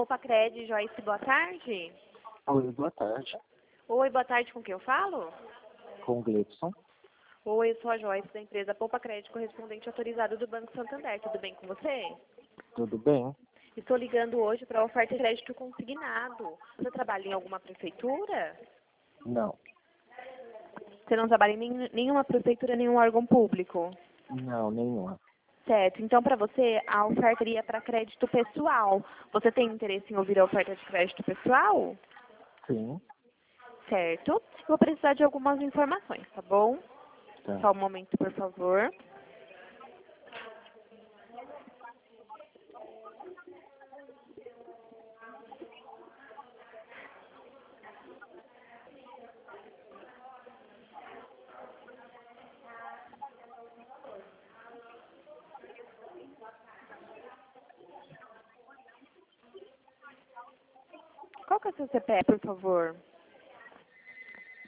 Poupa Cred, Joyce, boa tarde. Oi, boa tarde. Oi, boa tarde, com quem eu falo? Com o Gleibson. Oi, eu sou a Joyce, da empresa Poupa Cred, correspondente autorizado do Banco Santander. Tudo bem com você? Tudo bem? Estou ligando hoje para a oferta de crédito consignado. Você trabalha em alguma prefeitura? Não. Você não trabalha em nenhuma prefeitura, nenhum órgão público? Não, nenhuma. Certo. Então, para você, a oferta iria para crédito pessoal. Você tem interesse em ouvir a oferta de crédito pessoal? Sim. Certo. Vou precisar de algumas informações, tá bom? Tá. Só um momento, por favor. Qual que é o seu CPF, por favor?